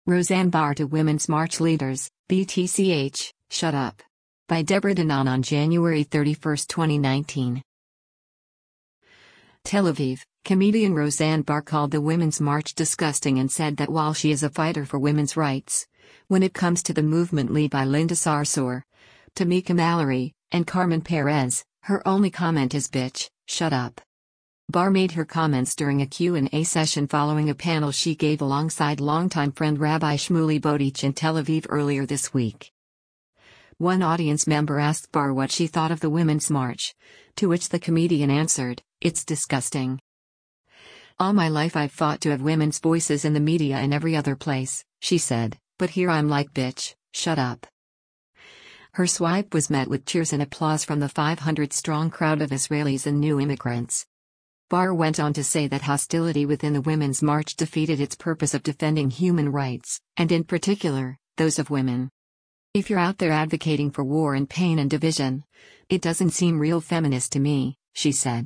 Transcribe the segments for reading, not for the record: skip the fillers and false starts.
Roseanne Barr to Women's March Leaders, BTCH, Shut Up. By Deborah Danon on January 31, 2019. Tel Aviv, comedian Roseanne Barr called the Women's March disgusting and said that while she is a fighter for women's rights, when it comes to the movement led by Linda Sarsour, Tamika Mallory, and Carmen Perez, her only comment is "Bitch, shut up." Barr made her comments during a Q&A session following a panel she gave alongside longtime friend Rabbi Shmuley Bodich in Tel Aviv earlier this week. One audience member asked Barr what she thought of the Women's March, to which the comedian answered, "It's disgusting. All my life I've fought to have women's voices in the media and every other place," she said, "but here I'm like, bitch, shut up." Her swipe was met with cheers and applause from the 500-strong crowd of Israelis and new immigrants. Barr went on to say that hostility within the Women's March defeated its purpose of defending human rights, and in particular, those of women. "If you're out there advocating for war and pain and division, it doesn't seem real feminist to me," she said.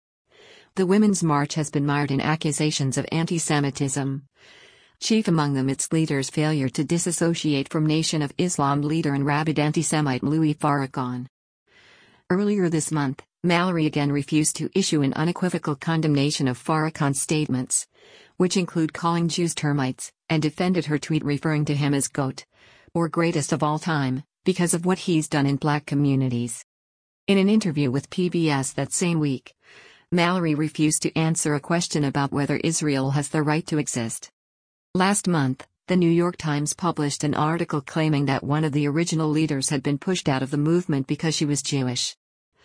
The Women's March has been mired in accusations of anti-Semitism. Chief among them its leader's failure to disassociate from Nation of Islam leader and rabid anti-Semite Louis Farrakhan. Earlier this month, Mallory again refused to issue an unequivocal condemnation of Farrakhan's statements, which include calling Jews termites, and defended her tweet referring to him as GOAT, or greatest of all time, because of what he's done in black communities. In an interview with PBS that same week, Mallory refused to answer a question about whether Israel has the right to exist. Last month, the New York Times published an article claiming that one of the original leaders had been pushed out of the movement because she was Jewish.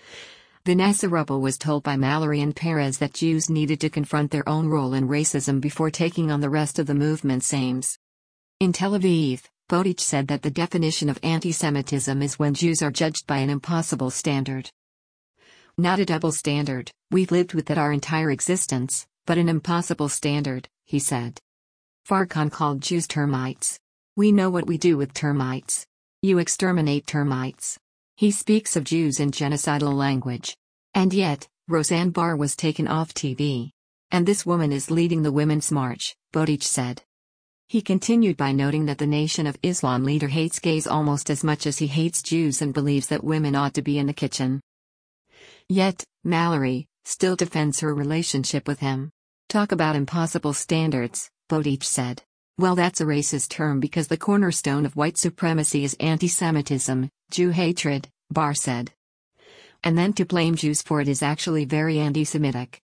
Vanessa Ruppel was told by Mallory and Perez that Jews needed to confront their own role in racism before taking on the rest of the movement's aims. In Tel Aviv, Bodich said that the definition of anti-Semitism is when Jews are judged by an impossible standard. "Not a double standard, we've lived with that our entire existence, but an impossible standard," he said. Farrakhan called Jews termites. "We know what we do with termites. You exterminate termites." He speaks of Jews in genocidal language. And yet, Roseanne Barr was taken off TV. "And this woman is leading the Women's March," Bodich said. He continued by noting that the Nation of Islam leader hates gays almost as much as he hates Jews and believes that women ought to be in the kitchen. Yet, Mallory still defends her relationship with him. "Talk about impossible standards," Bodich said. "Well, that's a racist term because the cornerstone of white supremacy is anti-Semitism, Jew hatred," Barr said. "And then to blame Jews for it is actually very anti-Semitic."